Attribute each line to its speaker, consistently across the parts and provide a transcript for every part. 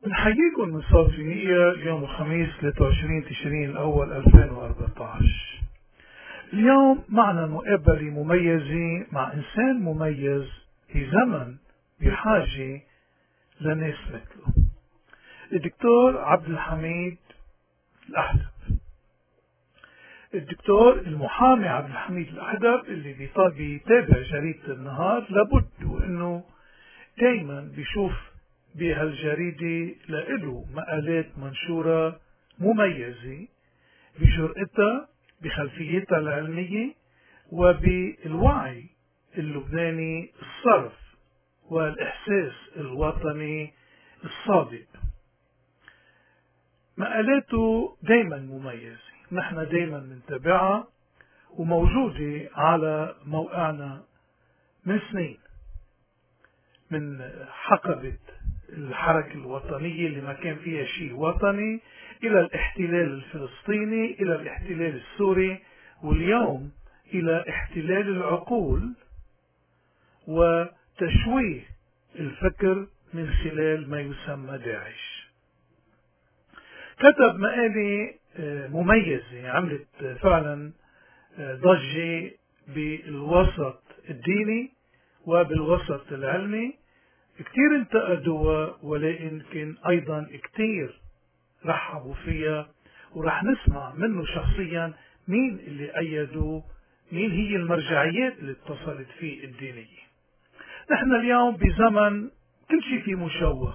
Speaker 1: نحييكم من صوت فينيقيا اليوم الخميس 23 تشرين الأول 2014. اليوم معنا مقابلة مميزة مع إنسان مميز في زمن بحاجة لناس مثله، الدكتور عبد الحميد الأحدب. الدكتور المحامي عبد الحميد الأحدب اللي بيتابع جريدة النهار لابد أنه دايما بيشوف بهالجريدة لإله مقالات منشورة مميزة بجرأتها، بخلفيتها العلمية، وبالوعي اللبناني الصرف والإحساس الوطني الصادق. مقالاته دايما مميزة، نحن دايما نتابعها وموجودة على موقعنا من سنين، من حقبة الحركة الوطنية اللي ما كان فيها شيء وطني إلى الاحتلال الفلسطيني إلى الاحتلال السوري، واليوم إلى احتلال العقول وتشويه الفكر من خلال ما يسمى داعش. كتب مقالة مميزة عملت فعلا ضجة بالوسط الديني وبالوسط العلمي، كتير انتقدوها ولكن أيضا كتير رحبوا فيها، ورح نسمع منه شخصيا مين اللي أيدوه، مين هي المرجعيات اللي اتصلت فيه الدينية. نحن اليوم بزمن كل شيء فيه مشوه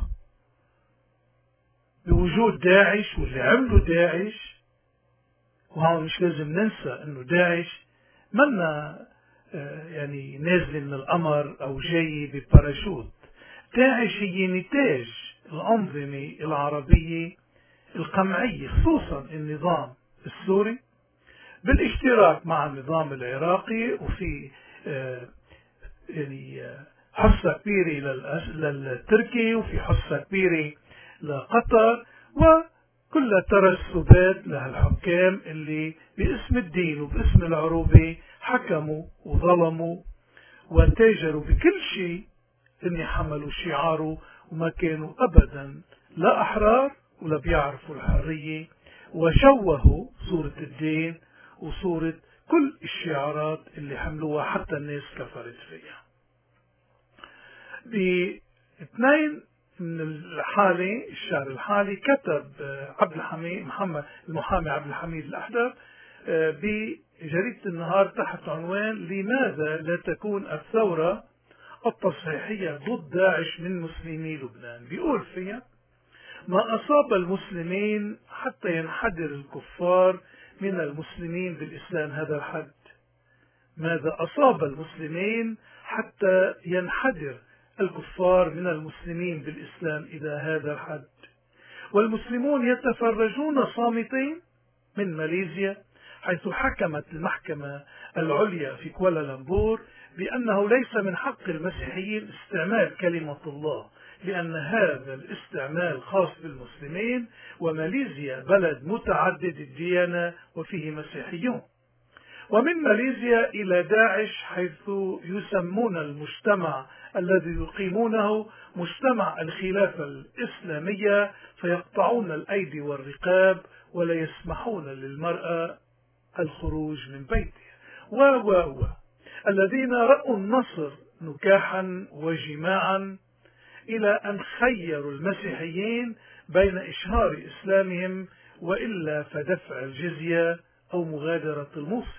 Speaker 1: بوجود داعش واللي عملوا داعش، وهون مش لازم ننسى انه داعش منا يعني نازلة من القمر او جاية بباراشوت. داعش هي نتاج الأنظمة العربية القمعية، خصوصا النظام السوري بالاشتراك مع النظام العراقي، وفي يعني حصة كبيرة للتركي، وفي حصة كبيرة لقطر، وكل ترسبات لهالحكام اللي باسم الدين وباسم العروبة حكموا وظلموا وتاجروا بكل شيء إني حملوا شعاره، وما كانوا أبدا لا أحرار ولا بيعرفوا الحرية، وشوهوا صورة الدين وصورة كل الشعارات اللي حملوها حتى الناس كفرت فيها. باثنين من الحالي الشهر الحالي كتب عبد الحميد محمد المحامي عبد الحميد الأحدب بجريدة النهار تحت عنوان لماذا لا تكون الثورة التصحيحية ضد داعش من مسلمي لبنان. بيقول فيها: ما أصاب المسلمين حتى ينحدر الكفار من المسلمين بالإسلام هذا الحد. ماذا أصاب المسلمين حتى ينحدر الكفار من المسلمين بالإسلام إلى هذا الحد؟ والمسلمون يتفرجون صامتين من ماليزيا، حيث حكمت المحكمة العليا في كوالالمبور بأنه ليس من حق المسيحيين استعمال كلمة الله، لأن هذا الاستعمال خاص بالمسلمين، وماليزيا بلد متعدد الديانة وفيه مسيحيون. ومن ماليزيا إلى داعش، حيث يسمون المجتمع الذي يقيمونه مجتمع الخلافة الإسلامية، فيقطعون الأيدي والرقاب ولا يسمحون للمرأة الخروج من بيتها. الذين رأوا النصر نكاحا وجماعا، إلى أن خيروا المسيحيين بين إشهار إسلامهم وإلا فدفع الجزية أو مغادرة الموصل.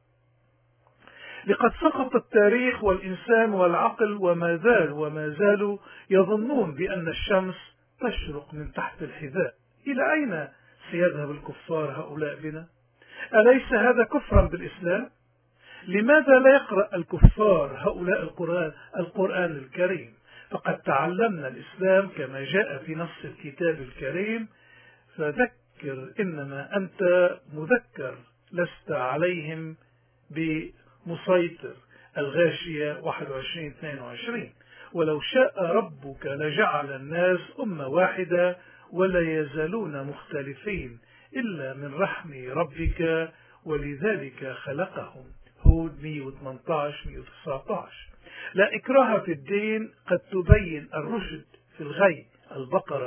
Speaker 1: لقد سقط التاريخ والإنسان والعقل وما زالوا يظنون بأن الشمس تشرق من تحت الحذاء. إلى أين سيذهب الكفار هؤلاء بنا؟ أليس هذا كفرا بالإسلام؟ لماذا لا يقرأ الكفار هؤلاء القرآن الكريم؟ فقد تعلمنا الإسلام كما جاء في نص الكتاب الكريم: فذكر إنما أنت مذكر لست عليهم بمسيطر. الغاشية 21-22. ولو شاء ربك لجعل الناس أمة واحدة ولا يزالون مختلفين إلا من رحم ربك ولذلك خلقهم. هود 118-119. لا إكراه في الدين، قد تبين الرشد في الغي. البقرة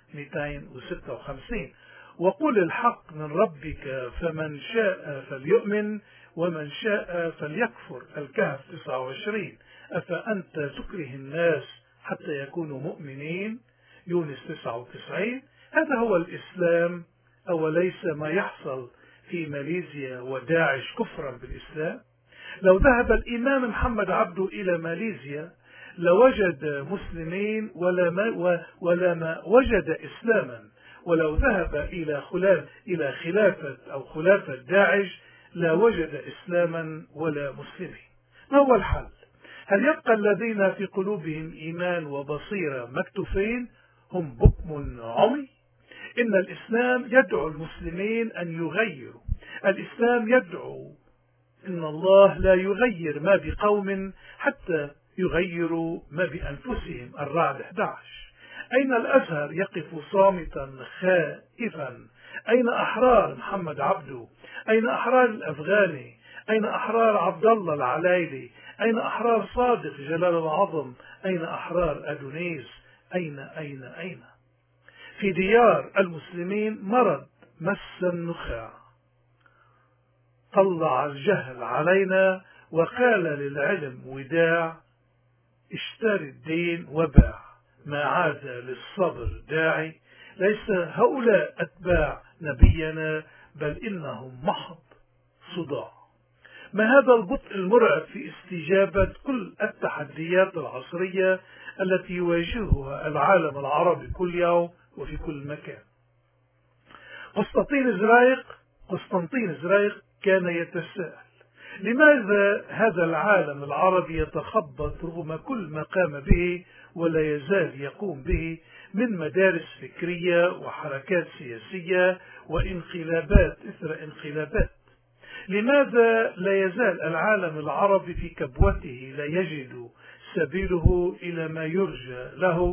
Speaker 1: 256. وقل الحق من ربك فمن شاء فليؤمن ومن شاء فليكفر. الكهف 29. أفأنت تكره الناس حتى يكونوا مؤمنين. يونس 99. هذا هو الإسلام، أوليس ما يحصل في ماليزيا وداعش كفرا بالإسلام؟ لو ذهب الإمام محمد عبده إلى ماليزيا لوجد مسلمين ولا ما وجد إسلاما، ولو ذهب إلى خلافة داعش لا وجد إسلاما ولا مسلمين. ما هو الحل؟ هل يبقى الذين في قلوبهم إيمان وبصيرة مكتوفين هم بكم عمي؟ إن الإسلام يدعو المسلمين أن يغيروا. الإسلام يدعو إن الله لا يغير ما بقوم حتى يغيروا ما بأنفسهم. الرعد 11. أين الأزهر يقف صامتا خائفا؟ أين أحرار محمد عبده؟ أين أحرار الأفغاني؟ أين أحرار عبد الله العلايلي؟ أين أحرار صادق جلال العظم؟ أين أحرار أدونيس؟ أين؟ في ديار المسلمين مرض مس النخاع، طلع الجهل علينا وقال للعلم وداع، اشتري الدين وباع، ما عاد للصبر داعي. ليس هؤلاء أتباع نبينا بل إنهم محض صداع. ما هذا البطء المرعب في استجابة كل التحديات العصرية التي يواجهها العالم العربي كل يوم وفي كل مكان؟ قسطنطين زرايق كان يتساءل لماذا هذا العالم العربي يتخبط رغم كل ما قام به ولا يزال يقوم به من مدارس فكرية وحركات سياسية وانقلابات إثر انقلابات. لماذا لا يزال العالم العربي في كبوته لا يجد سبيله إلى ما يرجى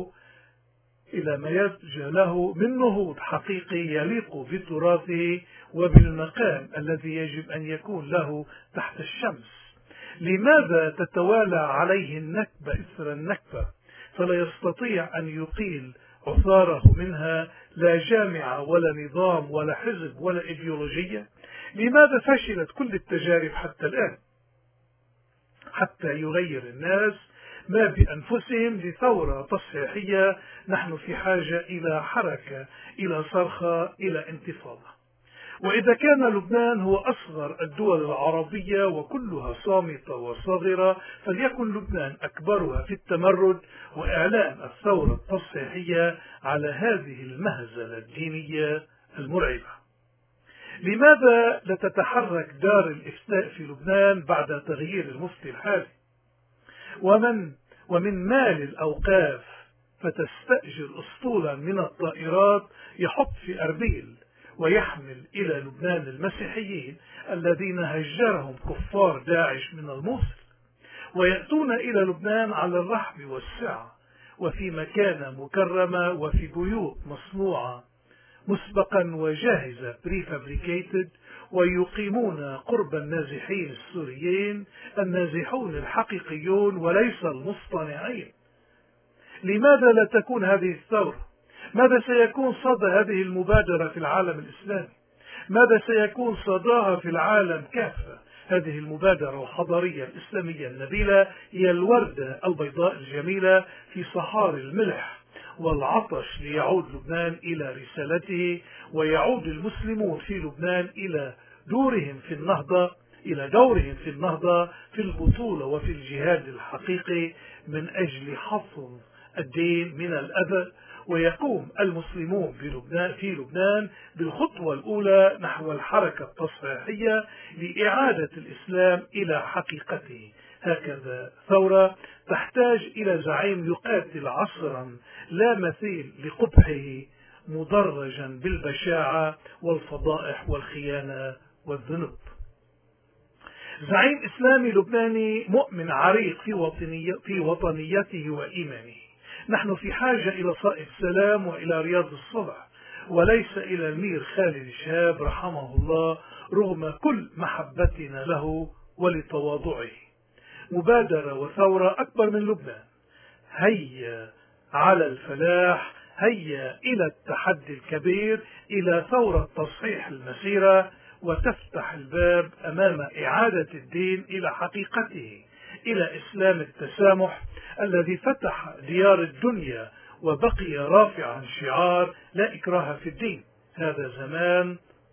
Speaker 1: له من نهوض حقيقي يليق بتراثه وبالمقام الذي يجب أن يكون له تحت الشمس؟ لماذا تتوالى عليه النكبة إثر النكبة فلا يستطيع أن يقيل عثاره منها لا جامعة ولا نظام ولا حزب ولا إيديولوجية؟ لماذا فشلت كل التجارب حتى الآن حتى يغير الناس ما بأنفسهم لثورة تصحيحية؟ نحن في حاجة إلى حركة، إلى صرخة، إلى انتفاضة. وإذا كان لبنان هو أصغر الدول العربية وكلها صامتة وصغيرة، فليكن لبنان أكبرها في التمرد وإعلان الثورة التصحيحية على هذه المهزلة الدينية المرعبة. لماذا لا تتحرك دار الإفتاء في لبنان بعد تغيير المفتي الحالي؟ ومن مال الأوقاف فتستأجر أسطولا من الطائرات يحط في أربيل ويحمل إلى لبنان المسيحيين الذين هجرهم كفار داعش من الموصل، ويأتون إلى لبنان على الرحب والسعة وفي مكانة مكرمة وفي بيوت مصنوعة مسبقا وجاهزة prefabricated، ويقيمون قرب النازحين السوريين النازحون الحقيقيون وليس المصطنعين. لماذا لا تكون هذه الثورة؟ ماذا سيكون صدى هذه المبادرة في العالم الإسلامي؟ ماذا سيكون صداها في العالم كافة؟ هذه المبادرة الحضارية الإسلامية النبيلة هي الوردة البيضاء الجميلة في صحاري الملح والعطش ليعود لبنان إلى رسالته، ويعود المسلمون في لبنان إلى دورهم في النهضة في البطولة وفي الجهاد الحقيقي من أجل حفظ الدين من الأذى. ويقوم المسلمون في لبنان بالخطوة الأولى نحو الحركة التصحيحية لإعادة الإسلام إلى حقيقته. هكذا ثورة تحتاج إلى زعيم يقاتل عصرا لا مثيل لقبحه مدرجا بالبشاعة والفضائح والخيانة والذنوب. زعيم إسلامي لبناني مؤمن عريق في وطنيته وإيمانه. نحن في حاجة إلى صائب سلام وإلى رياض الصلح، وليس إلى المير خالد شهاب رحمه الله رغم كل محبتنا له ولتواضعه. مبادرة وثورة أكبر من لبنان. هيا على الفلاح، هيا إلى التحدي الكبير، إلى ثورة تصحيح المسيرة، وتفتح الباب أمام إعادة الدين إلى حقيقته، إلى إسلام التسامح الذي فتح ديار الدنيا وبقي رافعا شعار لا إكراه في الدين. هذا زمان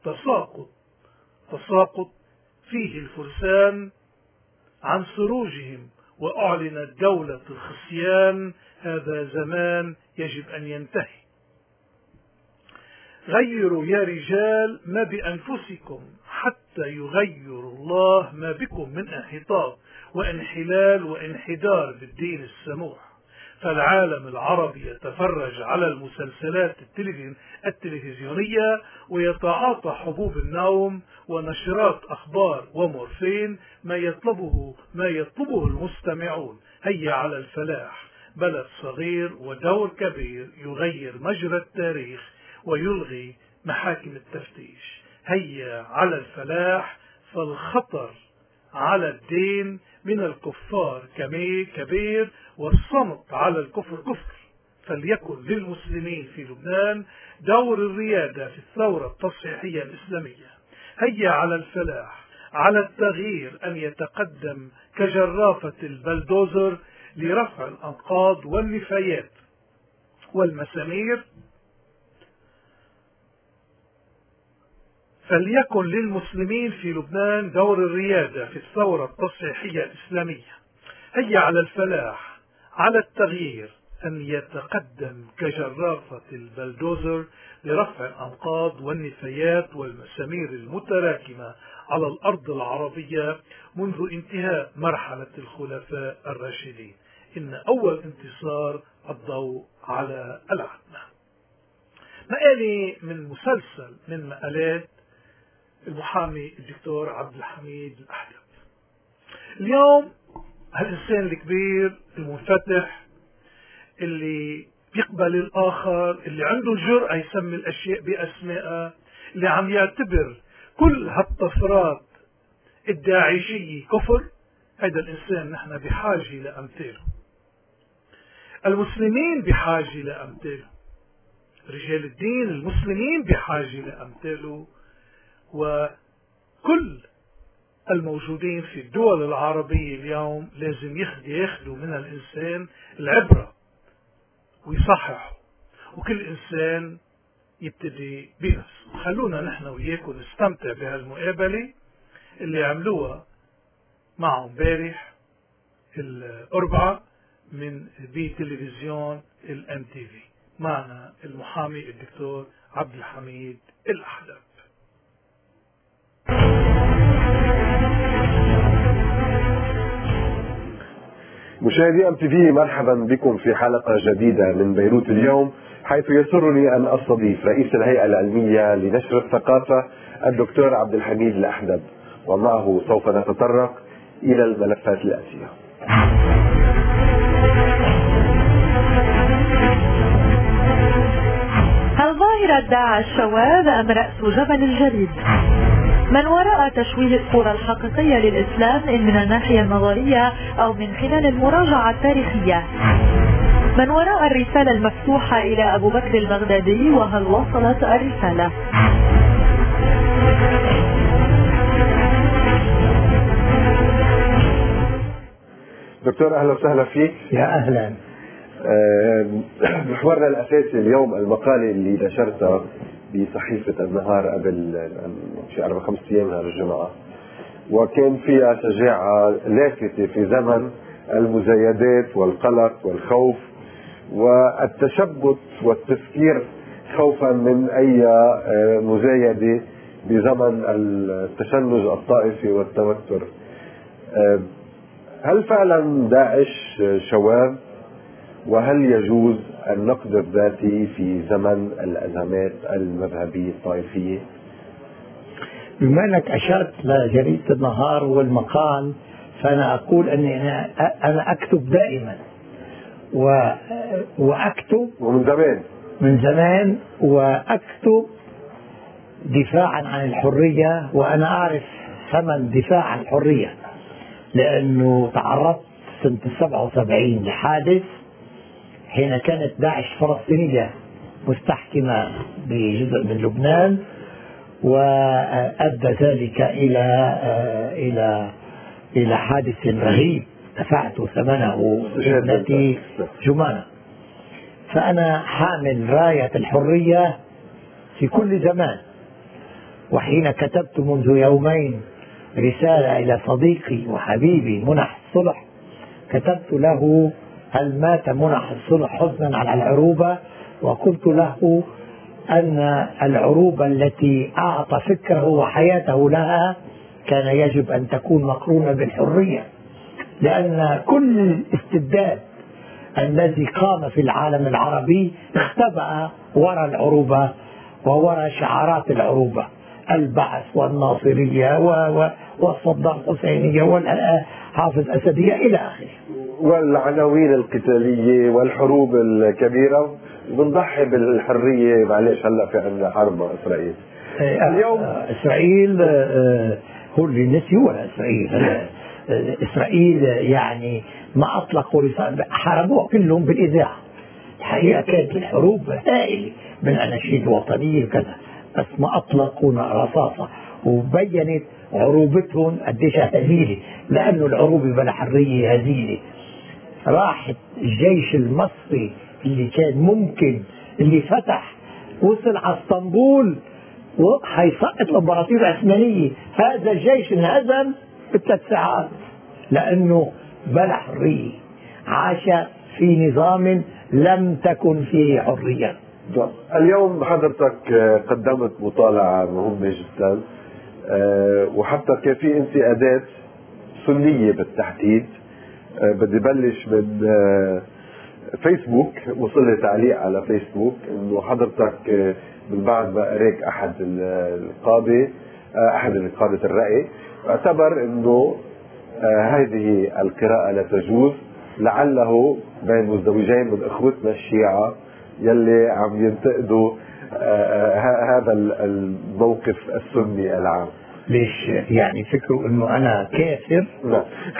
Speaker 1: تساقط فيه الفرسان عن سروجهم وأعلنت دولة الخصيان. هذا زمان يجب أن ينتهي. غيروا يا رجال ما بأنفسكم حتى يغير الله ما بكم من انحطاط وانحلال وانحدار بالدين السموح. فالعالم العربي يتفرج على المسلسلات التلفزيونية ويتعاطى حبوب النوم ونشرات أخبار ومورفين، ما يطلبه المستمعون. هيا على الفلاح، بلد صغير ودور كبير يغير مجرى التاريخ ويلغي محاكم التفتيش. هيا على الفلاح، فالخطر على الدين من الكفار كبير، والصمت على الكفر كفر. فليكن للمسلمين في لبنان دور الريادة في الثورة التصحيحية الإسلامية. هيا على الفلاح، على التغيير أن يتقدم كجرافة البلدوزر لرفع الأنقاض والنفايات والمسامير. فليكن للمسلمين في لبنان دور الريادة في الثورة التصحيحية الإسلامية. هيا على الفلاح، على التغيير أن يتقدم كجرافة البلدوزر لرفع الأنقاض والنفايات والمسامير المتراكمة على الأرض العربية منذ انتهاء مرحلة الخلفاء الراشدين. إن أول انتصار الضوء على العتمة. مقالي من مسلسل من مقالات المحامي الدكتور عبد الحميد الأحدب. اليوم هالإنسان الكبير المنفتح اللي بيقبل الآخر، اللي عنده الجرأة يسمي الأشياء بأسمائها، اللي عم يعتبر كل هالطفرات الداعشية كفر، هذا الإنسان نحن بحاجة لأمثاله. المسلمين بحاجة لأمثاله، رجال الدين المسلمين بحاجة لأمثاله، وكل الموجودين في الدول العربية اليوم لازم ياخذوا من الإنسان العبرة ويصححوا، وكل إنسان يبتدي بنفسه. خلونا نحن وياكم نستمتع بهالمقابلة اللي عملوها معهم امبارح الأربعاء من بتلفزيون الMTV. معنا المحامي الدكتور عبد الحميد الأحدب.
Speaker 2: مشاهدي MTV، مرحبا بكم في حلقة جديدة من بيروت اليوم، حيث يسرني أن أستضيف رئيس الهيئة العلمية لنشر الثقافة الدكتور عبد الحميد الأحدب، ومعه سوف نتطرق إلى الملفات الآتية.
Speaker 3: هل ظاهرة داعش شواذ أم رأس جبل الجليد؟ من وراء تشويه الصورة الحقيقية للإسلام، إن من الناحية النظرية أو من خلال المراجعة التاريخية؟ من وراء الرسالة المفتوحة إلى أبو بكر البغدادي، وهل وصلت الرسالة؟
Speaker 2: دكتور أهلا وسهلا فيك.
Speaker 4: يا أهلا.
Speaker 2: محورنا الأساسي اليوم المقالة اللي نشرتها بصحيفة النهار قبل شي 4-5 أيام نهار الجمعة، وكان فيها شجاعة لافتة في زمن المزايدات والقلق والخوف والتشبت والتفكير خوفا من أي مزايدة بزمن التشنج الطائفي والتوتر. هل فعلا داعش شواذ؟ وهل يجوز النقد الذاتي في زمن الأزمات المذهبية الطائفية؟
Speaker 4: بما أنك أشرت لجريدة النهار والمقال، فأنا أقول أني أنا أكتب دائما وأكتب من زمان وأكتب دفاعا عن الحرية، وأنا أعرف ثمن دفاع عن الحرية، لأنه تعرضت سنة 77 لحادث حين كانت داعش فلسطينية مستحكمة بجزء من لبنان، وأدى ذلك إلى حادث رهيب دفعت ثمنه ابنتي جمانة. فأنا حامل راية الحرية في كل زمان. وحين كتبت منذ يومين رسالة إلى صديقي وحبيبي منح الصلح، كتبت له: هل مات منح الصلح حزنا على العروبة؟ وقلت له أن العروبة التي أعطى فكره وحياته لها كان يجب أن تكون مقرونة بالحرية، لأن كل الاستبداد الذي قام في العالم العربي اختبأ وراء العروبة ووراء شعارات العروبة، البعث والناصرية والصدام الحسينية والحافظ أسدية إلى آخره،
Speaker 2: والعناوين القتالية والحروب الكبيرة. بنضحي بالحرية. معلش هلا في عندنا حرب مع إسرائيل اليوم.
Speaker 4: إسرائيل هو اللي نسي ولا إسرائيل يعني ما أطلقوا رسالة، حاربوها كلهم بالإذاعة. الحقيقة كانت الحروب هائلة من أناشيد وطنية وكذا، بس ما أطلقوا رصاصة، وبينت عروبتهم قديش هزيلة، لأنه العروبة بلا حرية هزيلة. راحت الجيش المصري اللي كان ممكن، اللي فتح وصل على اسطنبول وحيسقط الامبراطورية العثمانية، هذا الجيش انهزم ب3 ساعات لأنه بلا حرية، عاش في نظام لم تكن فيه حرية.
Speaker 2: اليوم حضرتك قدمت مطالعة مهمة جدا، وحتى كان في انتقادات سنية بالتحديد. بدي بلش من فيسبوك. وصل لي تعليق على فيسبوك انه حضرتك من بعد ما قريك احد قادة الرأي اعتبر انه هذه القراءة لا تجوز، لعله بين مزدوجين من اخوتنا الشيعة يلي عم ينتقدوا هذا الموقف السني العام.
Speaker 4: ليش يعني فكروا انه انا كافر؟
Speaker 2: لا،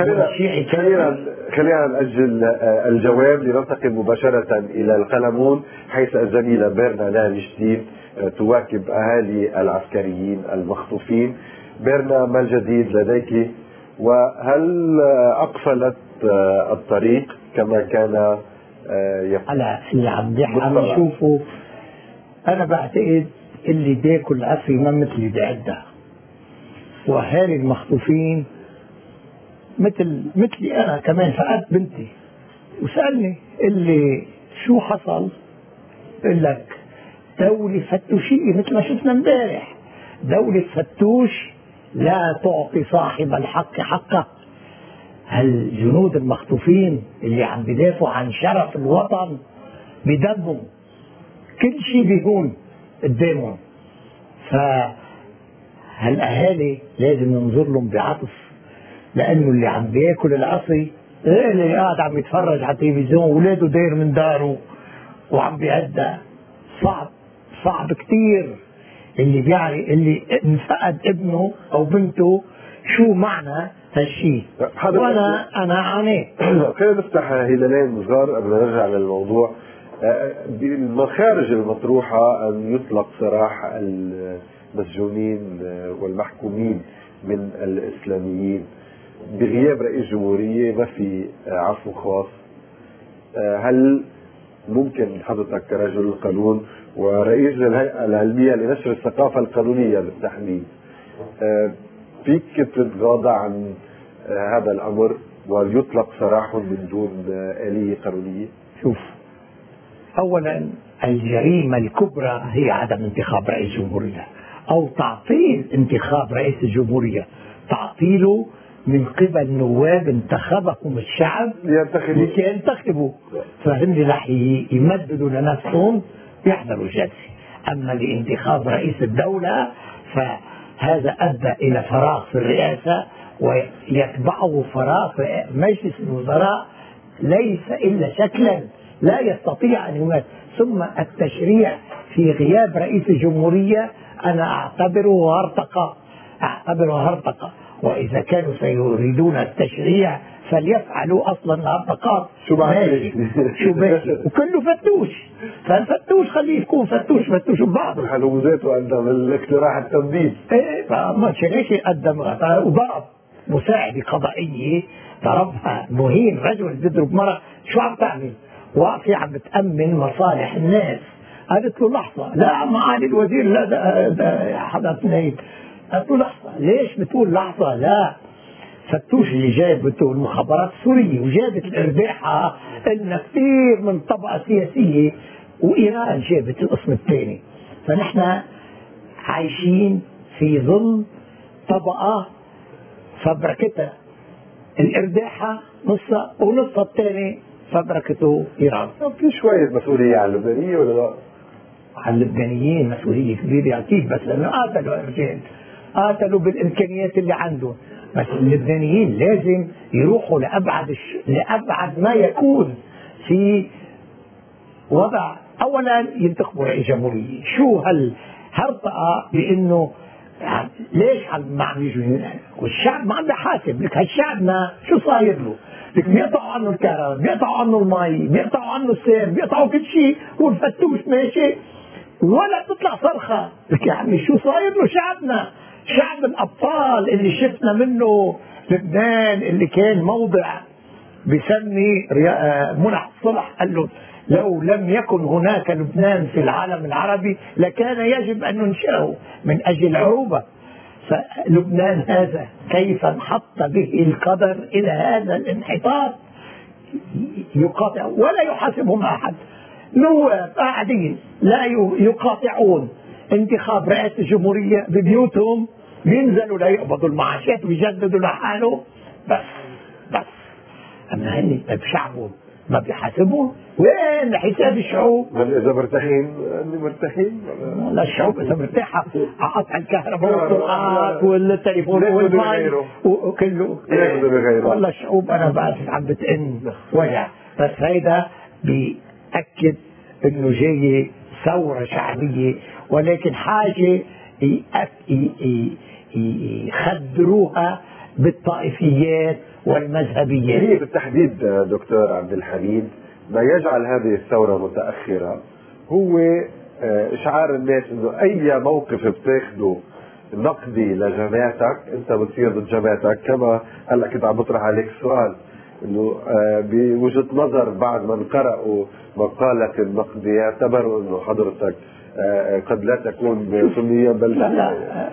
Speaker 2: خلينا نأجل الجواب لننتقل مباشرة الى القلمون، حيث الزميلة بيرنا لاني جديد تواكب اهالي العسكريين المخطوفين. بيرنا، ما الجديد لديك؟ وهل اقفلت الطريق كما كان
Speaker 4: على اللي عم يشوفوا؟ انا بعتقد اللي بياكل عفري ما مثلي بيعدها، واهالي المخطوفين مثلي انا كمان فقدت بنتي، وسألني اللي شو حصل؟ قل لك دولة فتوشية مثل ما شفنا امبارح. دولة فتوش لا تعطي صاحب الحق حقه. هالجنود المخطوفين اللي عم بيدافعوا عن شرف الوطن بدمهم، كل شيء بيهون قدامهم. فهالاهالي لازم ننظر لهم بعطف، لانه اللي عم بياكل العصي غير اللي قاعد عم يتفرج على التلفزيون ولاده داير من داره وعم بيهدى. صعب كتير اللي انفقد ابنه او بنته شو معنى هالشيء. وانا عانيت.
Speaker 2: خلينا نفتح هلالين صغار قبل ما نرجع للموضوع. بالمخارج المطروحة أن يطلق سراح المسجونين والمحكومين من الإسلاميين بغياب رئيس جمهورية، ما في عفو خاص. هل ممكن حضرتك كرجل قانون ورئيس الهيئة العلمية لنشر الثقافة القانونية بالتحديد فيك تتغاضى عن هذا الأمر ويطلق سراحهم من دون آلية قانونية؟
Speaker 4: شوف، أولا الجريمة الكبرى هي عدم انتخاب رئيس جمهورية أو تعطيل انتخاب رئيس الجمهورية، تعطيله من قبل نواب انتخبهم الشعب لكي ينتخبوا، فهم رح يمددوا لنفسهم يحضروا الجلسة. أما لانتخاب رئيس الدولة فهذا أدى إلى فراغ في الرئاسة ويتبعه فراغ في مجلس الوزراء ليس إلا شكلا لا يستطيع أن يمثل. ثم التشريع في غياب رئيس الجمهورية أنا أعتبره هرطقة، وإذا كانوا سيريدون التشريع فليفعلوا أصلا العلاقات.
Speaker 2: شو
Speaker 4: ماشي وكله فتوش، فالفتوش خليه يكون فتوش ببعض.
Speaker 2: هو ذاته قدم الاقتراح التنظيف.
Speaker 4: ما شريش قدم وضرب مساعدة قضائية، ضربها مهين، رجل بيضرب مرة. شو عم تعمل؟ واقفة عم بتأمن مصالح الناس. قالت له لحظة، لا معالي الوزير، لا ده حدث نايب. قالت له لحظة، ليش بتقول لحظة؟ لا، فتوش اللي جابته المخابرات السورية وجابت الإرداحة إلنا كثير من طبقة سياسية، وإيران جابت القسم الثاني. فنحن عايشين في ظل طبقة فبركتها الإرداحة نصها، ونصها الثاني فبركته إيران.
Speaker 2: في شوية مسؤولية على اللبنانية ولا لا؟
Speaker 4: على اللبنانيين مسؤولية كبيرة أكيد، بس لأنه قاتلوا الرجال، قاتلوا بالإمكانيات اللي عندهم. بس اللبنانيين لازم يروحوا لأبعد ما يكون في وضع. أولا ينتخبوا رئيس جمهورية. شو هالهرطقة بأنه ليش ما عم يجوا؟ والشعب ما عم بيحاسب. لك هالشعبنا شو صاير له؟ لك بيقطعوا عنه الكهرباء، بيقطعوا عنه المي، بيقطعوا عنه السير، بيقطعوا كل شيء، والفتوش ماشي ولا بتطلع صرخة. لك يا عمي شو صاير له شعبنا؟ شعب الأبطال اللي شفنا منه لبنان، اللي كان موضع بسمي منح الصلح، قال له لو لم يكن هناك لبنان في العالم العربي لكان يجب أن ننشئه من أجل العروبة. فلبنان هذا كيف انحط به القدر إلى هذا الانحطاط؟ يقاطع ولا يحاسبهم أحد. نواب قاعدين لا يقاطعون انتخاب رئاسة الجمهورية ببيوتهم، بينزلوا لا يقبضوا المعاشات ويجددوا لحالهم. بس أما هن بشعبهم ما بيحاسبون. وين حساب الشعوب؟
Speaker 2: إذا مرتاحين
Speaker 4: لا، الشعوب إذا مرتاحة قطع الكهرباء والطرقات والتليفون والماء وكله. والله الشعوب أنا بعرف عم بتئن وجع. بس هيدا بيأكد إنه جاي ثورة شعبية، ولكن حاجة يخدروها بالطائفيات والمذهبيات.
Speaker 2: هي بالتحديد دكتور عبد الحميد ما يجعل هذه الثورة متأخرة هو إشعار الناس إنه أي موقف بتاخده نقدي لجماعتك أنت بتصير ضد جماعتك. كما هلا كنت عم بطرح عليك السؤال إنه بوجهة نظر بعد ما قرأوا مقالك النقدي اعتبروا إنه حضرتك قد لا تكون سنيا بل
Speaker 4: لا.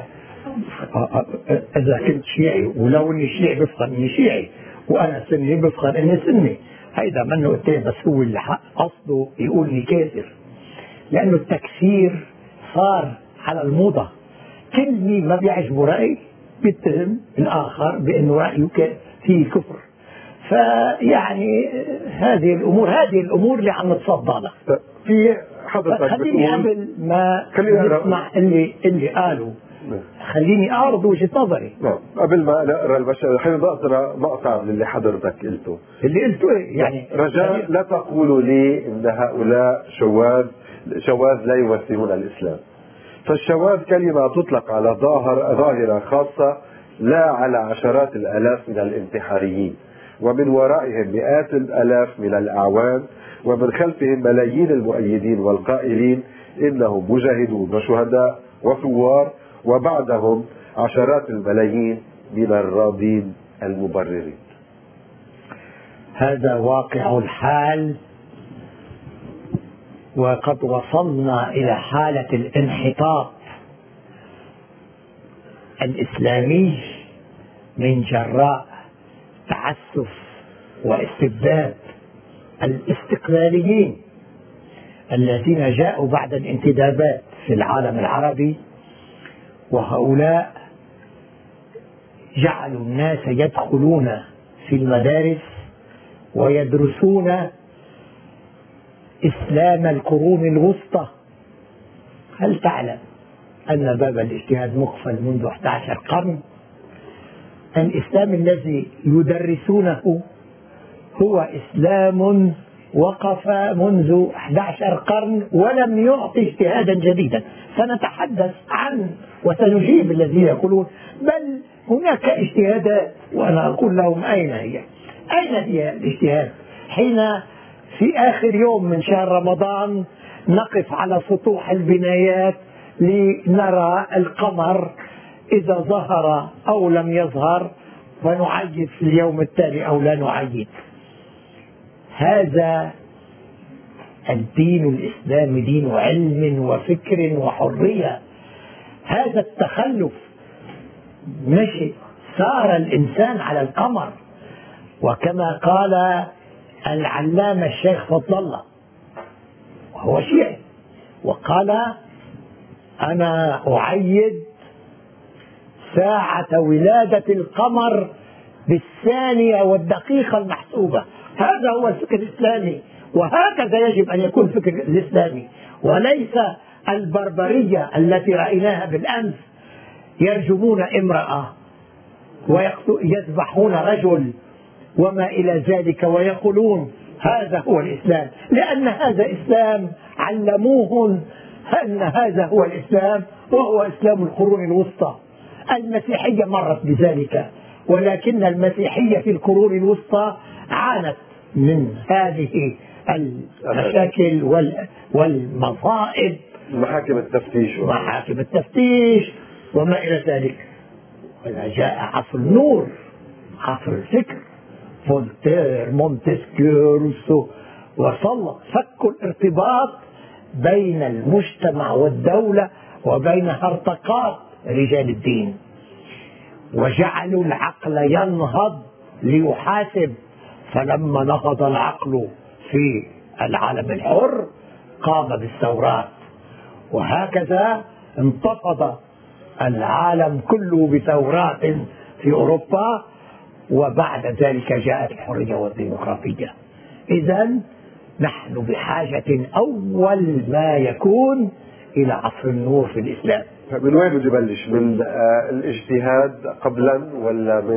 Speaker 4: إذا كنت شيعي، ولو إني شيعي بفخر إني شيعي، وأنا سني بفخر إني سني. هيدا منه قلتين، بس هو اللي قصده يقول لي كافر، لأنه التكفير صار على الموضة. كل مين ما بيعجبه رأي بيتهم الآخر بأنه رأيه فيه كفر. فيعني هذه الأمور اللي عم نتصدى لها.
Speaker 2: في حضرتك
Speaker 4: خليني قبل ما نسمع اللي قالوا خليني أعرض وجهة نظري.
Speaker 2: قبل ما نقرا البشر حابب أقرأ مقطع اللي حضرتك قلته.
Speaker 4: اللي قلته إيه يعني؟
Speaker 2: رجاء لا تقولوا لي إن هؤلاء شواذ لا يمثلون الإسلام. فالشواذ كلمة تطلق على ظاهرة خاصة لا على عشرات الآلاف من الانتحاريين، ومن ورائهم مئات الآلاف من الأعوان، ومن خلفهم ملايين المؤيدين والقائلين إنهم مجاهدون وشهداء وثوار، وبعدهم عشرات الملايين من الراضين المبررين.
Speaker 4: هذا واقع الحال، وقد وصلنا إلى حالة الانحطاط الإسلامي من جراء تعسف واستبداد الاستقلاليين الذين جاءوا بعد الانتدابات في العالم العربي، وهؤلاء جعلوا الناس يدخلون في المدارس ويدرسون إسلام القرون الوسطى. هل تعلم أن باب الاجتهاد مقفل منذ 11 قرن؟ الإسلام الذي يدرسونه هو إسلام وقف منذ 11 قرن ولم يعطي اجتهادا جديدا. سنتحدث عن وسنجيب الذين يقولون بل هناك اجتهادات، وأنا أقول لهم أين هي؟ أين هي الاجتهاد؟ حين في آخر يوم من شهر رمضان نقف على سطوح البنايات لنرى القمر إذا ظهر أو لم يظهر، ونعيد في اليوم التالي أو لا نعيد. هذا الدين الإسلامي دين علم وفكر وحرية. هذا التخلف مشي، سار الإنسان على القمر، وكما قال العلامة الشيخ فضل الله وهو شيعي، وقال: أنا أعيد ساعة ولادة القمر بالثانية والدقيقة المحسوبة. هذا هو الفكر الإسلامي، وهكذا يجب أن يكون الفكر الإسلامي، وليس البربرية التي رأيناها بالأمس، يرجمون امرأة ويذبحون رجل وما إلى ذلك، ويقولون هذا هو الإسلام، لأن هذا إسلام علموه أن هذا هو الإسلام، وهو إسلام القرون الوسطى. المسيحية مرت بذلك، ولكن المسيحية في القرون الوسطى عانت من هذه المشاكل والمصائب،
Speaker 2: محاكم التفتيش
Speaker 4: وما إلى ذلك. وإذا جاء عصر النور، عصر الفكر، فولتير، مونتسكيو، روسو، وصل فك الارتباط بين المجتمع والدولة وبين هرطقات رجال الدين، وجعلوا العقل ينهض ليحاسب. فلما نهض العقل في العالم الحر قام بالثورات، وهكذا انتفض العالم كله بثورات في أوروبا، وبعد ذلك جاءت الحرية والديمقراطية. إذا نحن بحاجة أول ما يكون إلى عصر النور في الإسلام.
Speaker 2: من وين بده يبلش؟ من الاجتهاد قبلا ولا من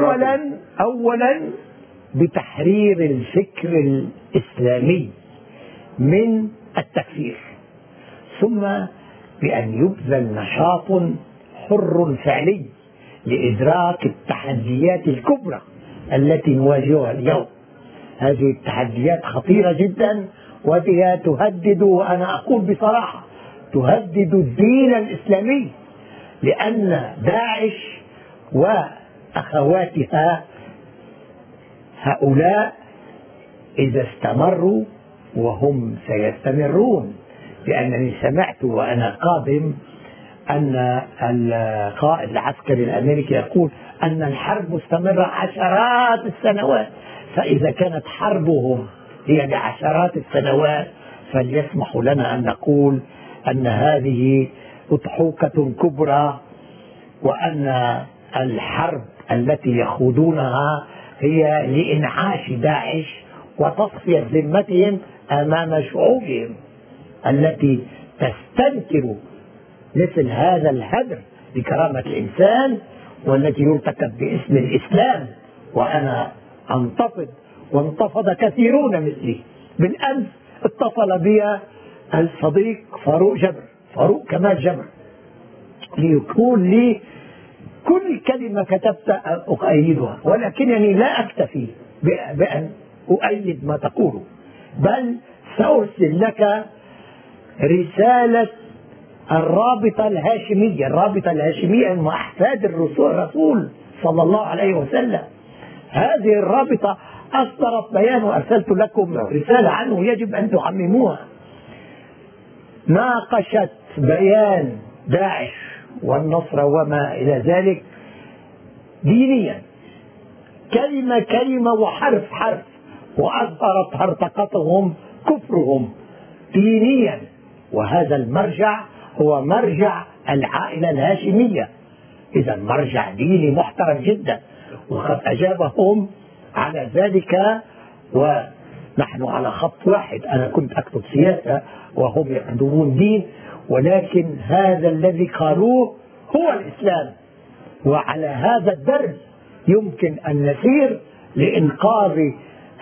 Speaker 4: أولا بتحرير الفكر الإسلامي من التكفير، ثم بأن يبذل نشاط حر فعلي لإدراك التحديات الكبرى التي نواجهها اليوم. هذه التحديات خطيرة جدا، وهي تهدد، وأنا أقول بصراحة تهدد الدين الإسلامي، لأن داعش وأخواتها هؤلاء إذا استمروا، وهم سيستمرون، لأنني سمعت وأنا قادم أن القائد العسكري الأمريكي يقول أن الحرب مستمرة عشرات السنوات، فإذا كانت حربهم هي لعشرات السنوات فليسمحوا لنا أن نقول أن هذه أضحوكة كبرى، وأن الحرب التي يخوضونها هي لإنعاش داعش وتصفية ذمتهم أمام شعوبهم التي تستنكر مثل هذا الهدر لكرامة الإنسان، والتي يرتكب باسم الإسلام. وأنا أنتفض، وانتفض كثيرون مثلي. بالأمس اتصل بي الصديق فاروق كمال جبر ليقول لي كل كلمة كتبت أؤيدها، ولكنني لا أكتفي بأن أؤيد ما تقوله، بل سأرسل لك رسالة الرابطة الهاشمية مع أحفاد الرسول صلى الله عليه وسلم. هذه الرابطة أصدرت بيان وأرسلت لكم رسالة عنه، يجب أن تعمموها. ناقشت بيان داعش والنصرة وما إلى ذلك دينيا، كلمة كلمة وحرف حرف، وأظهرت هرطقتهم كفرهم دينيا. وهذا المرجع هو مرجع العائلة الهاشمية، إذا مرجع ديني محترم جدا، وقد أجابهم على ذلك، ونحن على خط واحد. أنا كنت أكتب سياسة وهم يكتبون دين، ولكن هذا الذي قالوه هو الإسلام، وعلى هذا الدرب يمكن أن نسير لإنقاذ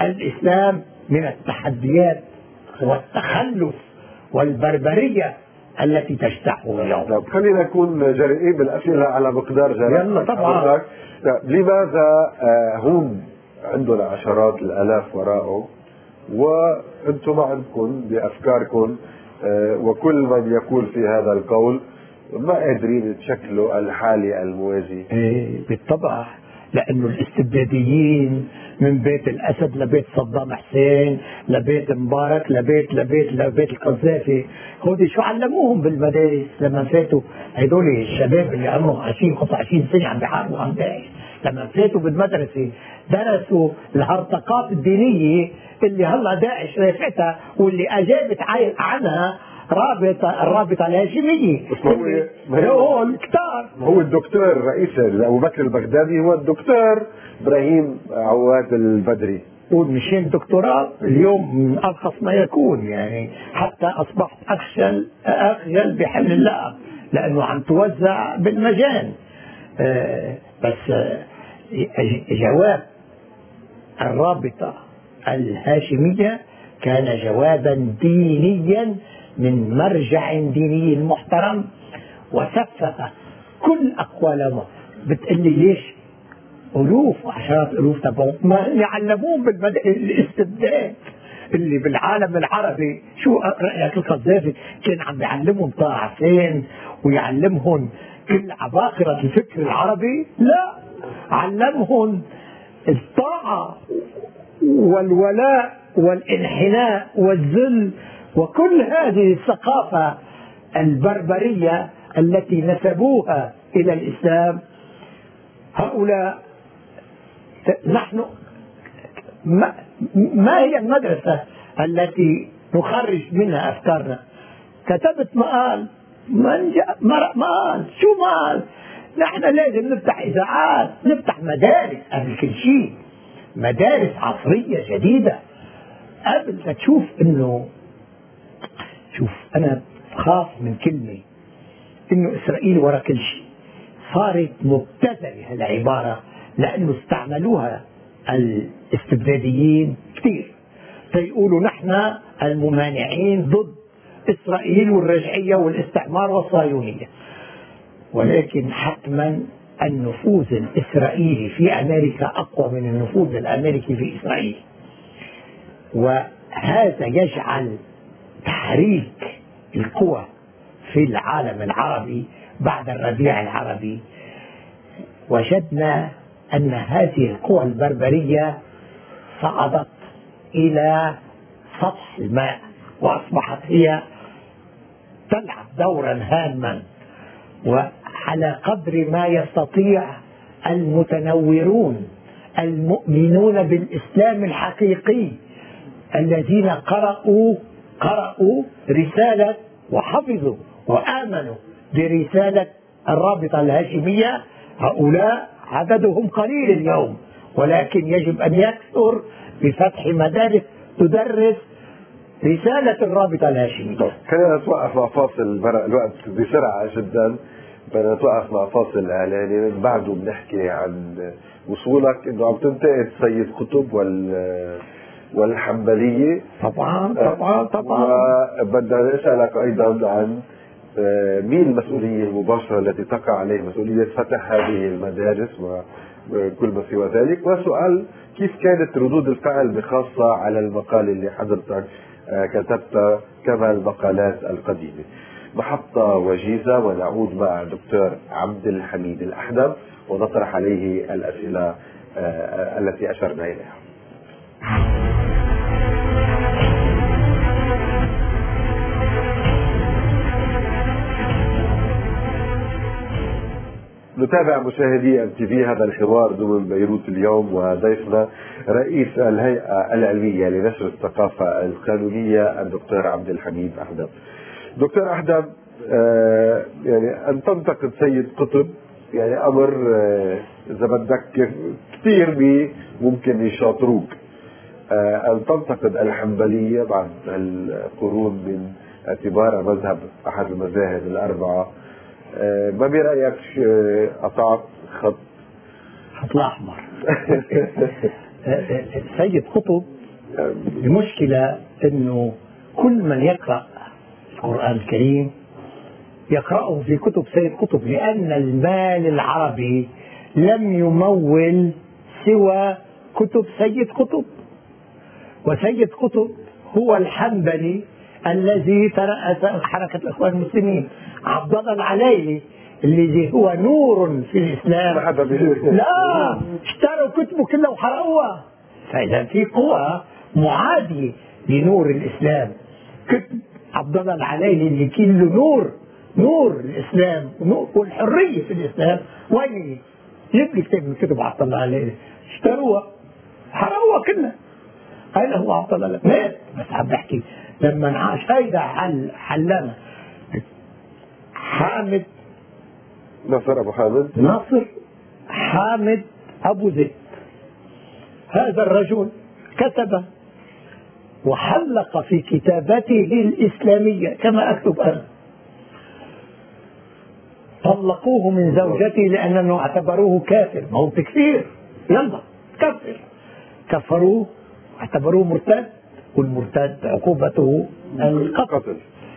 Speaker 4: الإسلام من التحديات والتخلف والبربرية التي تجتاحه اليوم.
Speaker 2: طب خلينا نكون جريئين بالأسئلة على مقدار جرأة.
Speaker 4: يلا طبعا.
Speaker 2: لماذا هم عندنا عشرات الآلاف وراءه وأنتم ما عندكم بأفكاركم وكل من يقول في هذا القول ما قادرين تشكلوا الحالة الموازية؟
Speaker 4: بالطبع، لأنه الاستبداديين من بيت الأسد لبيت صدام حسين لبيت مبارك لبيت القذافي، هودي شو علموهم بالمدارس لما فاتوا؟ هدول الشباب اللي عمرهم 20 25 سنة عم بيحاربوا عن داعش، لما فاتوا بالمدرسة درسوا الهرطقات الدينية اللي هلا داعش رافعتها واللي أجابت عنها الرابطة الهاشمية. هو الكتار،
Speaker 2: هو الدكتور رئيس أبو بكر البغدادي هو الدكتور إبراهيم عواد البدري،
Speaker 4: ومشان دكتوراه اليوم من أرخص ما يكون، يعني حتى أصبحت أخجل بحمل اللقب لأنه عم توزع بالمجان. بس جواب الرابطة الهاشمية كان جوابا دينيا من مرجع ديني محترم، وسفه كل أقوالهم. بتقلي ليش ألوف وعشرات ألوف تبعهم ما يعلمون الاستبداد اللي بالعالم العربي؟ شو رأيك القذافي كان عم يعلمهم طه حسين ويعلمهم كل عباقرة الفكر العربي؟ لا، علمهم الطاعة والولاء والانحناء والذل وكل هذه الثقافة البربرية التي نسبوها إلى الإسلام. هؤلاء نحن ما هي المدرسة التي نخرج منها أفكارنا؟ كتبت مقال مقال شو مقال؟ نحن لازم نفتح إذاعات، نفتح مدارس، قبل كل شيء مدارس عصرية جديدة، قبل ما تشوف انه شوف انا خاف من كلمة انه اسرائيل ورا كل شيء. صارت مبتذلة هالعبارة لانه استعملوها الاستبداديين كثير فيقولوا نحن الممانعين ضد اسرائيل والرجعية والاستعمار والصهيونية، ولكن حتما النفوذ الإسرائيلي في أمريكا أقوى من النفوذ الأمريكي في إسرائيل، وهذا يجعل تحريك القوى في العالم العربي بعد الربيع العربي. وجدنا أن هذه القوى البربرية صعدت إلى سطح الماء وأصبحت هي تلعب دورا هاما، وعلى قدر ما يستطيع المتنورون المؤمنون بالإسلام الحقيقي الذين قرأوا رسالة وحفظوا وآمنوا برسالة الرابطة الهاشمية، هؤلاء عددهم قليل اليوم، ولكن يجب أن يكثر بفتح مدارس تدرس رسالة الرابطة الهاشمية.
Speaker 2: خلينا نتوقف مع فاصل، الوقت بسرعة جدا، بدنا نتوقف مع فاصل إعلاني، من بعده بنحكي عن وصولك إنه عم تنتقد سيد قطب والحنبلية.
Speaker 4: طبعا.
Speaker 2: وبدنا نسألك أيضا عن مين المسؤولية المباشرة التي تقع عليه مسؤولية فتح هذه المدارس وكل ما سوى ذلك، وسؤال كيف كانت ردود الفعل بخاصة على المقال اللي حضرتك كتبت كما المقالات القديمة. محطة وجيزة ونعود مع دكتور عبد الحميد الأحدب ونطرح عليه الأسئلة التي أشرنا إليها. نتابع مشاهدي MTV هذا الحوار ضمن بيروت اليوم، وضيفنا رئيس الهيئة العلمية لنشر الثقافة القانونية الدكتور عبد الحميد أحدب. دكتور أحدب، يعني أن تنتقد سيد قطب يعني أمر إذا بدك كثير ممكن يشاطروك. أن تنتقد الحنبلية بعد القرون من اعتبارها مذهب أحد المذاهب الأربعة، ما برأيك قطعت خط
Speaker 4: الأحمر؟ سيد قطب المشكلة أنه كل من يقرأ القرآن الكريم يقرأه في كتب سيد قطب، لأن المال العربي لم يمول سوى كتب سيد قطب، وسيد قطب هو الحنبلي الذي ترأس حركة الإخوان المسلمين. عبد الله العليلي الذي هو نور في الإسلام لا، اشتروا كتبه كلها وحرقوها. فإذا في قوى معادية لنور الإسلام. كتب عبد الله العليلي اللي كله نور الإسلام والحرية في الإسلام، وين جيب لي كتاب من كتب عبد الله العليلي؟ اشتروها حرقوها كلها. هذا هو عبد الله مات. بس عم بحكي لما عاش هيدا حلامة حامد ناصر حامد أبو زيد، هذا الرجل كتب وحلق في كتابته الإسلامية كما أكتب أنا. طلقوه من زوجته لأنه اعتبروه كافر. ما هو تكفير، يلا كفر. كفروه، اعتبروه مرتد، والمرتد عقوبته القتل.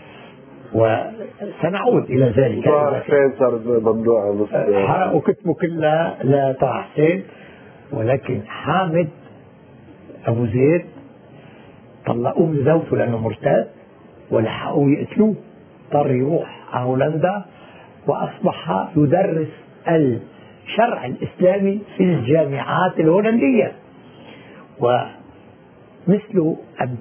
Speaker 4: وسنعود إلى ذلك.
Speaker 2: طه حسين صار ممنوع،
Speaker 4: حرقوا كتبه كلها لطه حسين، ولكن حامد أبو زيد طلقوه من زوجته لأنه مرتد ولحقوه يقتلوه. اضطر يروح على هولندا وأصبح يدرس الشرع الإسلامي في الجامعات الهولندية. ومثله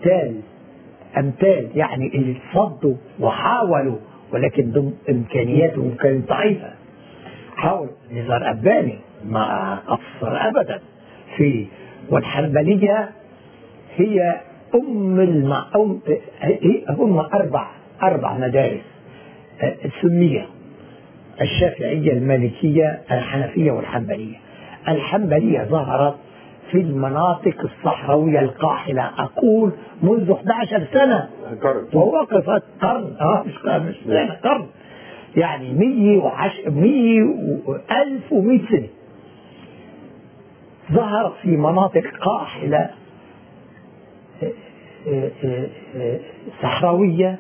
Speaker 4: أمثال يعني اللي تصدوا وحاولوا، ولكن ضمن إمكانياتهم كانت ضعيفة. حاول نزار أباني ما قصر أبدا في. والحنبلية هي هم أربع مدارس سنية: الشافعية، المالكية، الحنفية، والحنبلية. الحنبلية ظهرت في المناطق الصحراوية القاحلة، أقول منذ 11 سنة، ووقفت قرن، مش سنة، قرن، يعني 1100 سنة. ظهرت في مناطق قاحلة صحراوية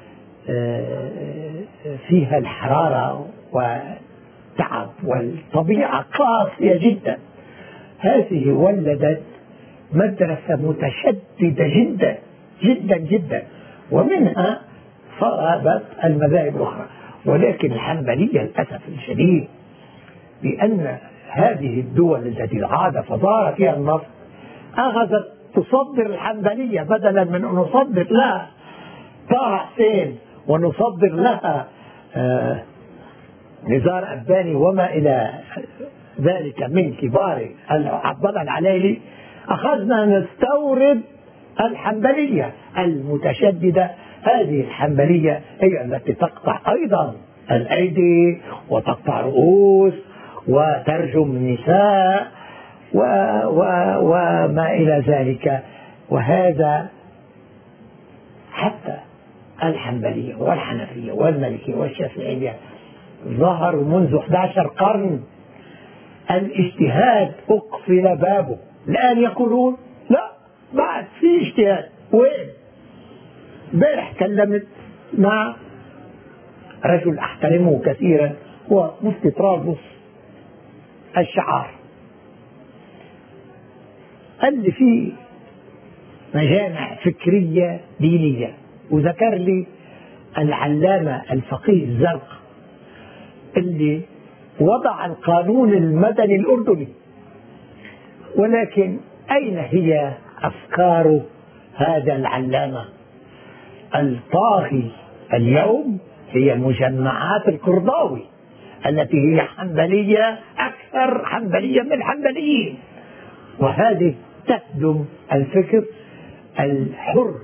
Speaker 4: فيها الحرارة والتعب والطبيعة قاسية جدا. هذه ولدت مدرسة متشددة جدا جدا جدا، ومنها صارت المذاهب الأخرى. ولكن الحنبلية للأسف الشديد، بأن هذه الدول التي عاد فظهر فيها النصر أخذت تصدر الحنبلية، بدلا من أن نصدر لها طه حسين ونصدر لها نزار أباني وما إلى ذلك من كبار عبد الله العليلي. أخذنا نستورد الحنبلية المتشددة. هذه الحنبلية هي التي تقطع أيضا الأيدي وتقطع رؤوس وترجم النساء وما إلى ذلك. وهذا حتى الحنبلية والحنفية والمالكية والشافعية ظهروا منذ 11 قرن. الاجتهاد أقفل بابه. الآن يقولون لا، بعد في اجتهاد. وين؟ امبارح كلمت مع رجل أحترمه كثيرا، هو مفتي طرابلس الشعار، قال لي في مجامع فكرية دينية، وذكر لي العلامة الفقيه الزرق اللي وضع القانون المدني الأردني. ولكن أين هي أفكار هذا العلامة الطاغي اليوم؟ هي مجمعات القرضاوي التي هي حنبلية، أكثر حنبلية من الحنبليين، وهذه تهدم الفكر الحر.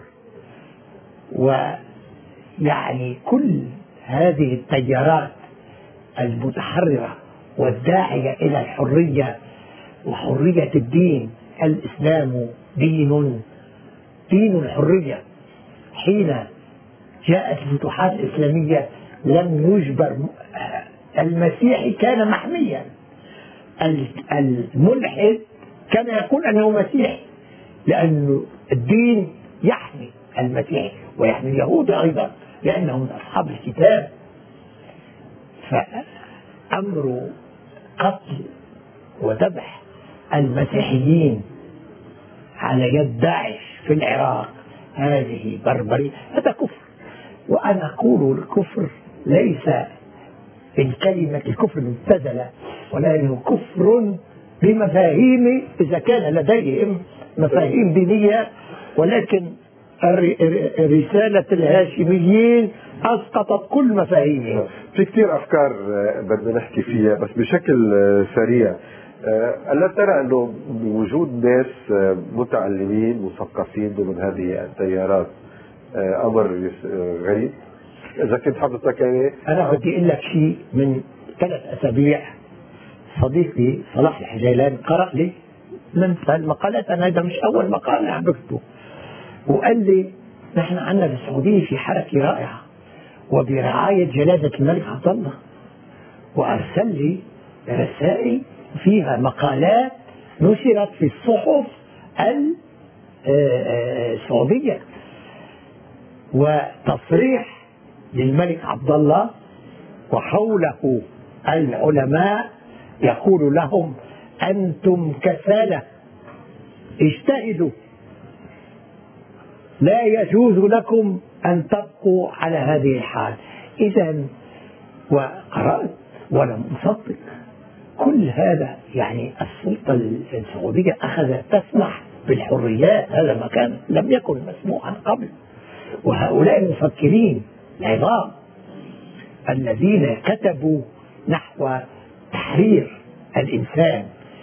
Speaker 4: ويعني كل هذه التيارات المتحررة والداعية إلى الحرية وحرية الدين، الإسلام دين الحرية. حين جاءت الفتوحات الإسلامية لم يجبر المسيحي، كان محميا. الملحد كان يقول أنه مسيحي، لأن الدين يحمي المسيحي ويحمي اليهود أيضا، لأنهم من أصحاب الكتاب. فأمر قتل وذبح المسيحيين على يد داعش في العراق هذه بربرية، هذا كفر. وأنا أقول الكفر ليس الكلمة الكفر المبتذلة، ولكنه كفر بمفاهيم إذا كان لديهم مفاهيم دينية، ولكن رسالة الهاشميين أسقطت كل مفاهيمهم.
Speaker 2: في كثير أفكار بدنا نحكي فيها، بس بشكل سريع. ألا ترى أنه بوجود ناس متعلمين مثقفين ضمن هذه التيارات أمر غريب؟ إذا كنت حضرتك يعني
Speaker 4: أنا بدي أقول لك شيء. من 3 أسابيع صديقي صلاح الحجيلان قرأ لي من المقالات، أنا هذا مش أول مقال عم بكتبه، وقال لي نحن عندنا بالسعودية في حركة رائعة وبرعاية جلالة الملك عبد الله، وأرسل لي رسائل فيها مقالات نشرت في الصحف السعودية، وتصريح للملك عبد الله وحوله العلماء يقول لهم أنتم كسالى اجتهدوا، لا يجوز لكم أن تبقوا على هذه الحال. إذا وقرأت ولم أصدق كل هذا. يعني السلطة السعودية أخذت تسمح بالحريات، هذا ما كان لم يكن مسموعا قبل. وهؤلاء المفكرين العظام الذين كتبوا نحو تحرير الإنسان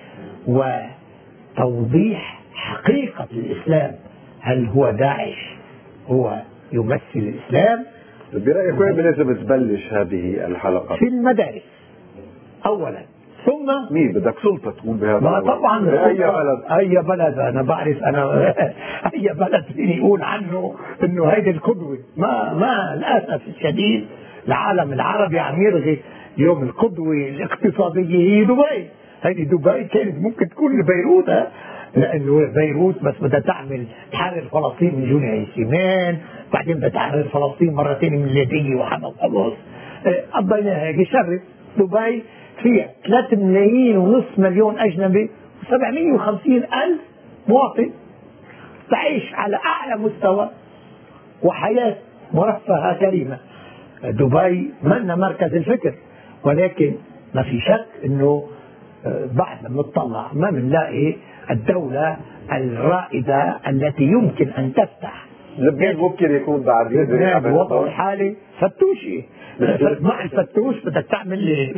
Speaker 4: وتوضيح حقيقة الإسلام، هل هو داعش هو يمثل الإسلام؟
Speaker 2: برأيك وين لازم تبلش هذه الحلقة؟
Speaker 4: في المدارس أولا، ثم
Speaker 2: مين بدك سلطة تقول بهذا؟
Speaker 4: ما طبعا أي بلد أنا بعرف أنا أي بلد فيني يقول عنه إنه هيدي القدوة. ما للأسف الشديد العالم العربي عم يرغي اليوم القدوة الاقتصادية هي دبي. هيدي دبي كانت ممكن تكون بيروت، لأنه بيروت بس بدها تحرر فلسطين من جنيه سيمان، بعدين بدها تحرر فلسطين مرتين من اليدية وحمد قبص. قضينا هيك شرف. دبي فيها 3.5 مليون أجنبي و750,000 مواطن تعيش على أعلى مستوى وحياة مرفهة كريمة. دبي منا مركز الفكر، ولكن ما في شك أنه بعد ما نطلع ما بنلاقي الدولة الرائدة التي يمكن أن تفتح.
Speaker 2: لبنان ممكن يكون بعد
Speaker 4: لبنان بوضعه الحالي فتوشي مع الفتوش بدك تعمل لي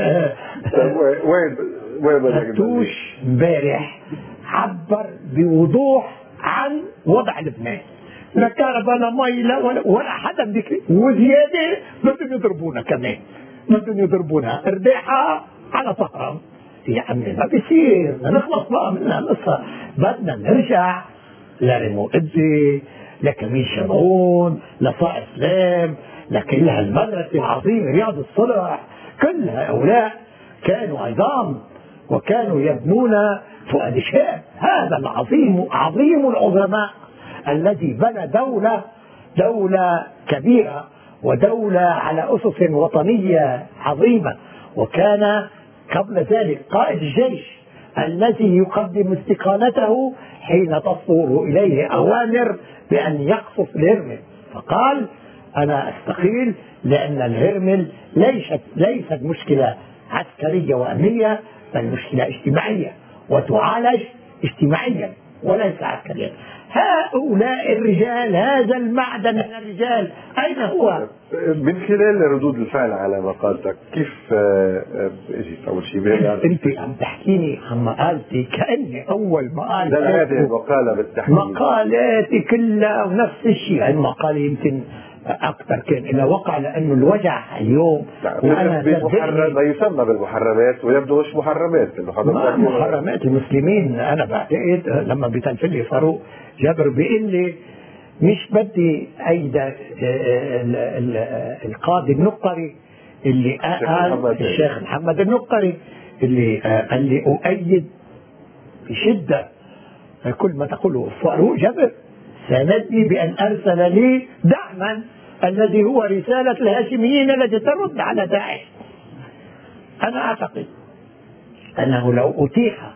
Speaker 2: وين
Speaker 4: فتوش امبارح عبر بوضوح عن وضع لبنان، لا كهرباء لا مي لا ولا حدا بك، وزياده بدهم يضربونا كمان، بدهم يضربونا رداحه على طهران. يا عمي ما بيصير، نخلص بقى من القصه. بدنا نرجع لريمو إدي، لكميل شمعون، لصائب سلام، لكل هالمدرسة العظيمة رياض الصلح. كل هؤلاء كانوا عظام وكانوا يبنون فؤاد شاب، هذا العظيم عظيم العظماء الذي بنى دولة كبيرة ودولة على أسس وطنية عظيمة. وكان قبل ذلك قائد الجيش الذي يقدم استقالته حين تصدر إليه أوامر بأن يقصف الهرمل، فقال أنا أستقيل لأن الهرمل ليست مشكلة عسكرية وأمنية، بل مشكلة اجتماعية وتعالج اجتماعيا وليس عسكريا. هؤلاء الرجال، هذا المعدن من الرجال أين هو؟
Speaker 2: من خلال ردود الفعل على مقالتك كيف اجيت اول شيء؟
Speaker 4: انت عم تحكيني عن مقالتي كأني اول مقال.
Speaker 2: لا هذه المقالة بالتحديد
Speaker 4: مقالاتي كلها نفس الشيء. المقالة يمكن اكثر كان الى وقع لانه الوجع اليوم
Speaker 2: ما يسمى بالمحرمات ويبدو مش محرمات.
Speaker 4: ما محرمات المسلمين. انا بعتقد لما بتنفل لي فاروق جابر بيقول لي مش بدي أيد القاضي النقري اللي قال الشيخ محمد النقري اللي قال لي أؤيد بشدة كل ما تقوله فاروق جابر، ساندني بأن أرسل لي دعما الذي هو رسالة الهاشميين التي ترد على داعش. أنا أعتقد أنه لو أتيح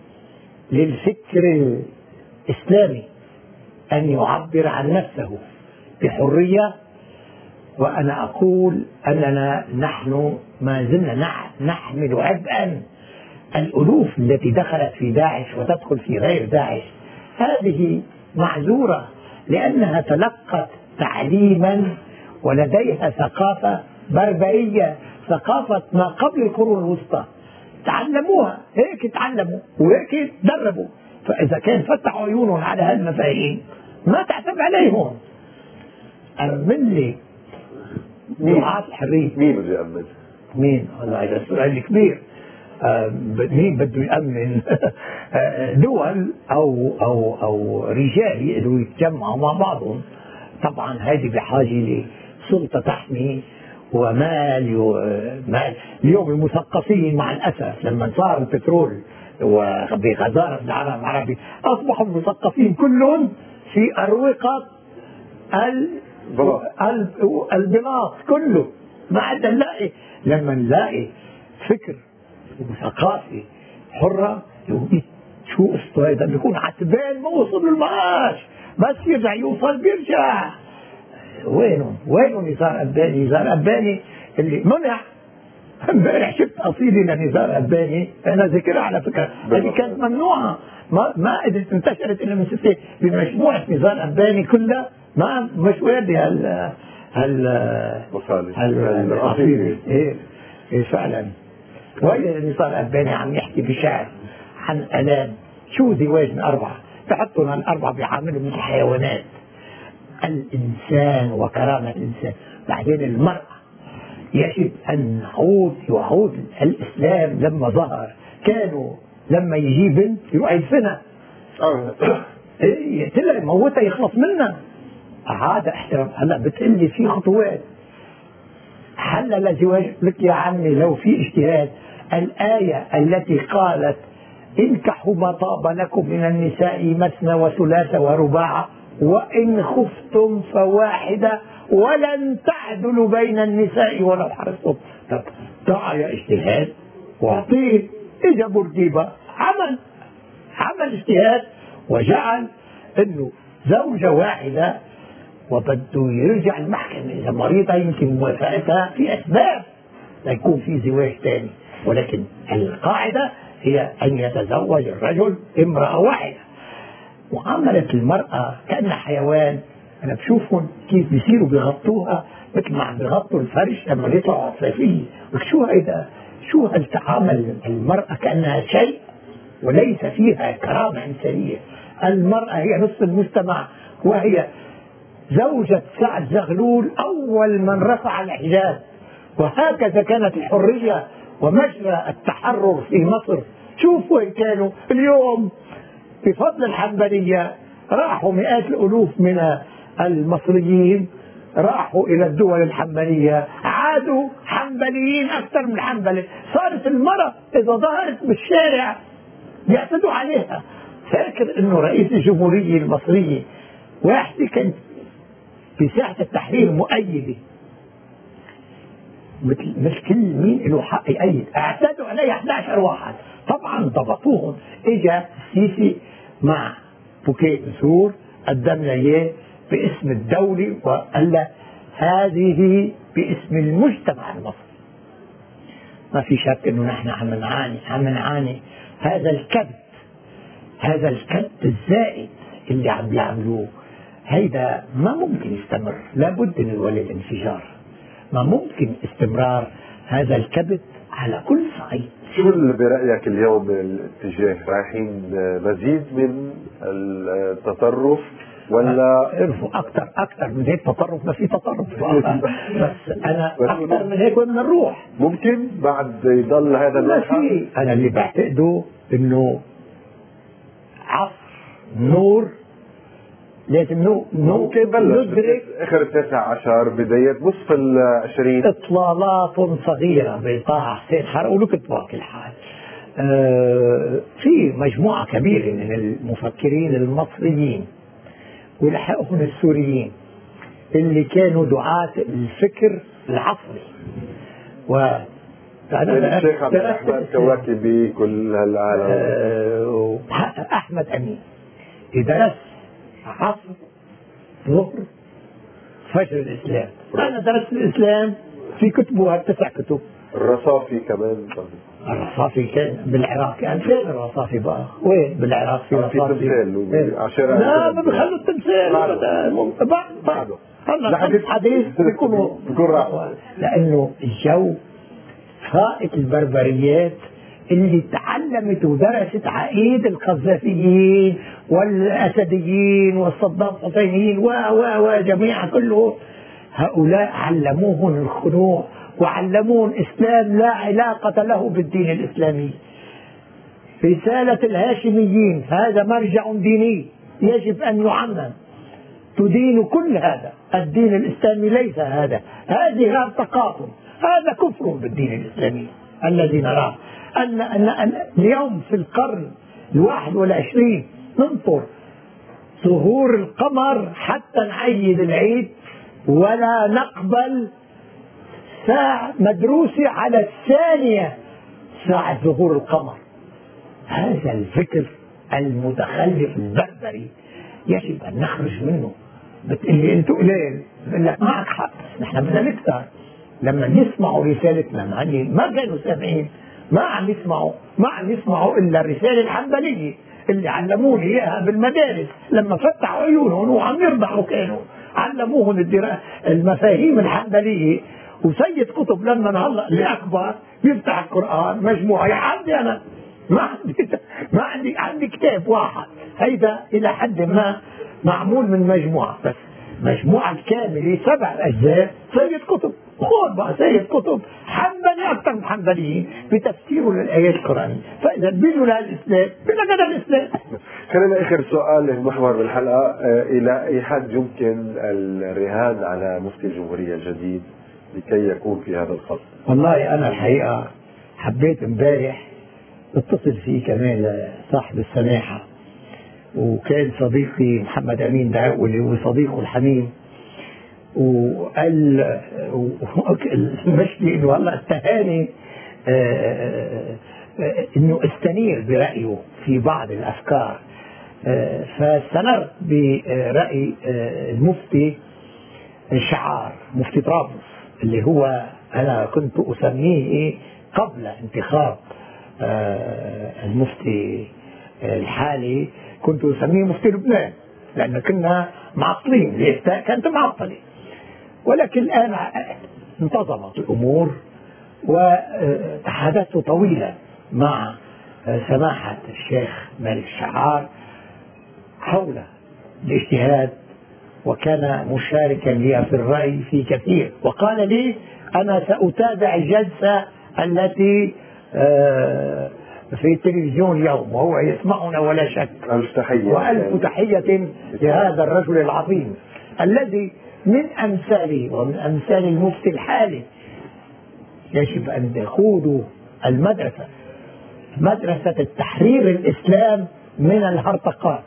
Speaker 4: للفكر الإسلامي أن يعبر عن نفسه بحرية، وأنا أقول أننا نحن ما زلنا نحمل عبئا الألوف التي دخلت في داعش وتدخل في غير داعش، هذه معذورة لأنها تلقت تعليما ولديها ثقافة بربرية، ثقافة ما قبل القرون الوسطى، تعلموها هيك، تعلموا وهيك دربوا. فإذا كان فتحوا عيونهم على هالمفاهيم ما تعتب عليهم. أمن لي دعاة الحرية.
Speaker 2: مين بده يأمن؟
Speaker 4: مين؟ والله هذا سؤال كبير. مين بده يأمن؟ دول أو رجال يقدروا يتجمعوا مع بعضهم. طبعا هذه بحاجة لسلطة تحمي ومال. اليوم المثقفين مع الأسف لما صار البترول وبغزارة العالم العربي أصبحوا المثقفين كلهم في أروقة البلاط كله. ما عاد نلاقي، لما نلاقي فكر وثقافة حرة شو قصته هذا؟ بيكون عتبان ما وصل المعاش، بس يرجع يوصل بيرجع. وينه نزار أباني؟ نزار أباني اللي منع. امبارح شفت قصيدة لنزار أباني أنا ذكرها على فكرة، هذه كانت ممنوعة، ما قدرت انتشرت إلا من ستة بمجموعة نزار أباني كلها، ما مش وادي القصيدة. إيه فعلا. وإذا نزار أباني عم يحكي بشعر عن ألام، شو زواج من أربعة، تحطنا الأربعة بيعاملوا مثل حيوانات. الإنسان وكرامة الإنسان. بعدين المرأة يجب أن يعود الإسلام لما ظهر، كانوا لما يجي بنت يروح يدفنها، يقتلها يموتها يخلص منها. هذا احترام. هلا بتقلي في خطوات حلل زواج. لك يا عمي لو في اجتهاد، الآية التي قالت انكحوا ما طاب لكم من النساء مثنى وثلاث ورباع وإن خفتم فواحدة ولن تعدلوا بين النساء ولو حرصتم. طاع يا اجتهاد واعطيه. اجا بورقيبة عمل اجتهاد وجعل انه زوجة واحدة، وبده يرجع المحكمة إذا مريضة يمكن موافقتها في أسباب ليكون في زواج ثاني، ولكن القاعدة هي أن يتزوج الرجل امرأة واحدة. معاملة المرأة كأنها حيوان. أنا بشوفهم كيف بيصيروا بيغطوها مثل ما عم بيغطوا الفرش لما يطلعوا صيفية. شو هيدا؟ شو هالتعامل؟ المرأة كأنها شيء وليس فيها كرامة إنسانية. المرأة هي نصف المجتمع، وهي زوجة سعد زغلول أول من رفع الحجاب. وهكذا كانت الحرية ومجرى التحرر في مصر. شوفوا وين كانوا اليوم. بفضل الحنبلية راحوا مئات الألوف من المصريين راحوا إلى الدول الحنبلية، عادوا حنبليين أكثر من حنبلة. صارت المرأة إذا ظهرت بالشارع يعتدوا عليها. فاكر إنه رئيس الجمهورية المصرية واحدة كانت في ساحة التحرير مؤيدة، مثل كل مين له حق يأيد. اعتدوا عليه 11 واحد، طبعا ضبطوهم. اجا السيسي مع بوكيه نسور قدم له اياه باسم الدولة وقال له هذه باسم المجتمع المصري. ما في شك انه نحن عم نعاني هذا الكبت الزائد اللي عم بيعملوه. هيدا ما ممكن يستمر، لابد من ولد انفجار. ما ممكن استمرار هذا الكبت على كل صعيد.
Speaker 2: شو برأيك اليوم الاتجاه؟ رايحين مزيد من التطرف ولا
Speaker 4: اكثر من هيك تطرف؟ ما في تطرف بس انا اكثر من هيك بدنا نروح.
Speaker 2: ممكن بعد يضل هذا
Speaker 4: المشهد. انا اللي بعتقده انه عصر نور لازم
Speaker 2: ممكن ندرك اخر 19 بداية نصف 20
Speaker 4: اطلالات صغيرة بطه حسين حرق ولك باقي الحال. في مجموعة كبيرة من المفكرين المصريين ولحقهم السوريين اللي كانوا دعاة الفكر العصري
Speaker 2: الشيخ عبد الرحمن كواكبي كل هالعالم
Speaker 4: أحمد أمين درس عصر ظهر فجر الإسلام. أنا درست الإسلام في كتبه 9 كتب.
Speaker 2: الرصافي كمان.
Speaker 4: الرصافي كان بالعراق، يعني فين الرصافي بقى؟ وين بالعراق في رصافي؟ لا ما بيخلوا التمثال بعده هلا حديث بيكون لأنه الجو فائت البربريات اللي تعلمت ودرست عقيد القذافيين والأسديين والصدام حسينيين وجميعا كله، هؤلاء علموهم الخنوع وعلموهم إسلام لا علاقة له بالدين الإسلامي. رسالة الهاشميين هذا مرجع ديني يجب أن يعمم، تدين كل هذا. الدين الإسلامي ليس هذا، هذه تقاطم، هذا كفر بالدين الإسلامي الذي نراه. أن اليوم في القرن 21 ننطر ظهور القمر حتى نعيد العيد، ولا نقبل ساعة مدروسة على الثانية ساعة ظهور القمر. هذا الفكر المتخلف البربري يجب أن نخرج منه. بتقولي أنتوا قليل، بقول لك معك حق، نحن بدنا نكتر. لما يسمعوا رسالتنا ما كانوا سامعين، ما عم يسمعوا إلا الرسالة الحنبلية اللي علموني إياها بالمدارس. لما فتحوا عيونهم وعم يرضعوا كانوا علموهم المفاهيم الحنبلية. وسيد قطب لما هلا اللي أكبر يفتح القرآن مجموعة يحدي، أنا ما عندي كتاب واحد، هيدا إلى حد ما معمول من مجموعة، بس مجموعة كاملة 7 أجزاء سيد قطب. خذ بقى سيد قطب حنبلي أكثر من حنبليين بتفسيره للآيات القرآنية. فإذا بيجوا للإسلام بلا قدر الإسلام.
Speaker 2: خلينا آخر سؤال المحور بالحلقة، إلى أي حد يمكن الرهان على مفتي الجمهورية الجديد لكي يكون في هذا الخط؟
Speaker 4: والله أنا الحقيقة حبيت امبارح اتصل فيه كمان صاحب السماحة، وكان صديقي محمد أمين دعوي وصديقه الحميم، وقال المشكلة انه هلا اتهاني انه استنير برأيه في بعض الافكار، فاستنرت برأي المفتي شعار مفتي طرابلس اللي هو انا كنت اسميه قبل انتخاب المفتي الحالي كنت اسميه مفتي لبنان، لأن كنا معطلين، الإفتاء كانت معطلة. ولكن الآن انتظمت الأمور، وتحدثت طويلا مع سماحة الشيخ مالك الشعار حول الاجتهاد، وكان مشاركا لي في الرأي في كثير، وقال لي أنا سأتابع الجلسة التي في التلفزيون اليوم وهو يسمعنا ولا شك. وألف تحية لهذا الرجل العظيم الذي من أمثاله ومن أمثال المفتي الحالي يجب أن يقودوا المدرسة، مدرسة التحرير الإسلام من الهرطقات،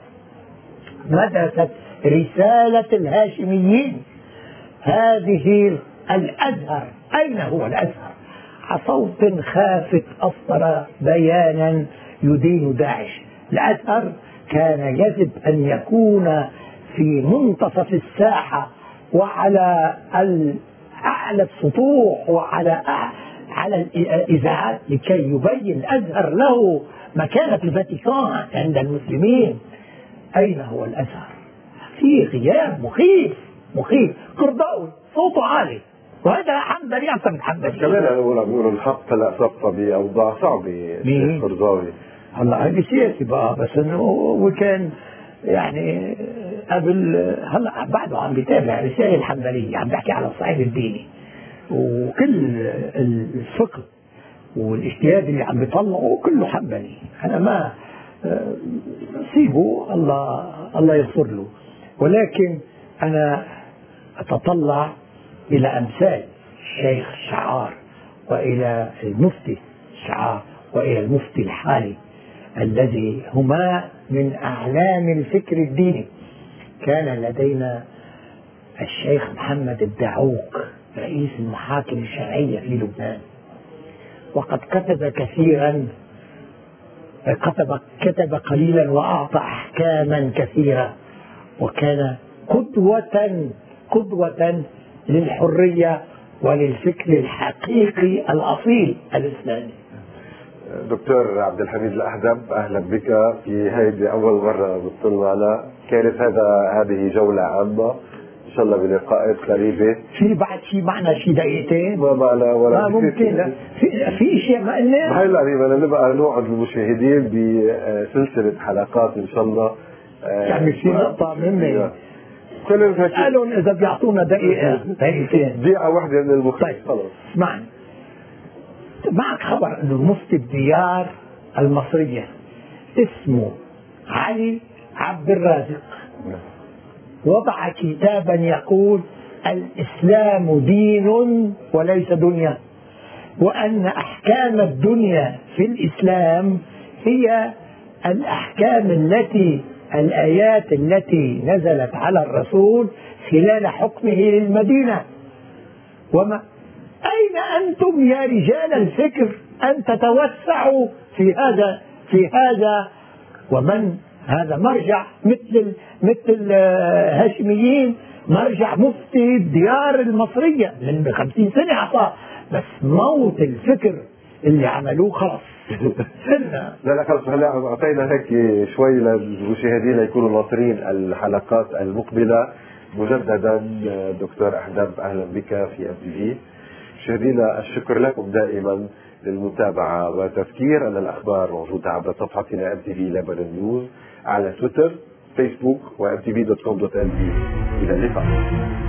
Speaker 4: مدرسة رسالة الهاشميين. هذه الأزهر، أين هو الأزهر؟ صوت خافت أصدر بيانا يدين داعش. الأزهر كان يجب أن يكون في منتصف الساحة وعلى أعلى السطوح وعلى الإذاعات لكي يبين الأزهر له مكانة الفاتيكان عند المسلمين. أين هو الأزهر؟ في غياب مخيف. قرضاوي صوته عالي، وهذا حنبلي أكثر من حنبلي.
Speaker 2: كمان بيقولوا الحق هلا صفى بأوضاع صعبة الشيخ قرضاوي.
Speaker 4: هلا هذه سياسي بقى، بس انه وكان يعني قبل هلا بعده عم بيتابع رسالة الحنبلية، عم بحكي على الصعيد الديني، وكل الفقه والاجتهاد اللي عم بيطلعه كله حنبلي. انا ما سيبه، الله يغفر له، ولكن انا اتطلع إلى أمثال الشيخ شعار وإلى المفتي شعار وإلى المفتي الحالي الذي هما من أعلام الفكر الديني. كان لدينا الشيخ محمد الدعوك رئيس المحاكم الشرعية في لبنان، وقد كتب كثيرا، كتب قليلا وأعطى أحكاما كثيرة، وكان قدوة للحرية وللفكر الحقيقي الأصيل الإسلامي.
Speaker 2: دكتور عبد الحميد الأحدب، أهلا بك في هذه أول مرة بتطل معنا. كانت هذه جولة عامة، إن شاء الله بلقاءات قريبة.
Speaker 4: في بعد شيء معنا شيء دقيقتين؟
Speaker 2: ما معنا ولا
Speaker 4: ما ممكن. لا في اشياء ما قلنا.
Speaker 2: هلا بدنا نبقى نوعد المشاهدين بسلسلة حلقات إن شاء الله.
Speaker 4: يعني في نقطة مهمة، اسألهم إذا بيعطونا دقيقتين.
Speaker 2: دقيقة واحدة من المخرج.
Speaker 4: طيب خلص اسمعني، معك خبر انه مفتي الديار المصرية اسمه علي عبد الرازق وضع كتابا يقول الإسلام دين وليس دنيا، وأن أحكام الدنيا في الإسلام هي الأحكام الآيات التي نزلت على الرسول خلال حكمه للمدينة. وما أين أنتم يا رجال الفكر أن تتوسعوا في هذا ومن هذا مرجع مثل الهاشميين، مرجع مفتي الديار المصرية من 50 سنة عطاه، بس موت الفكر اللي عملوه خلص.
Speaker 2: لا خلص، هلا اعطينا هيك شوي للمشاهدين ليكونوا ناطرين الحلقات المقبلة. مجددا دكتور أحدب، أهلا بك في MTV. مشاهدينا الشكر لكم دائما للمتابعة، وتذكير أن الأخبار موجودة عبر صفحتنا MTV Lebanon News على تويتر، فيسبوك و mtv.com.lb. إلى اللقاء.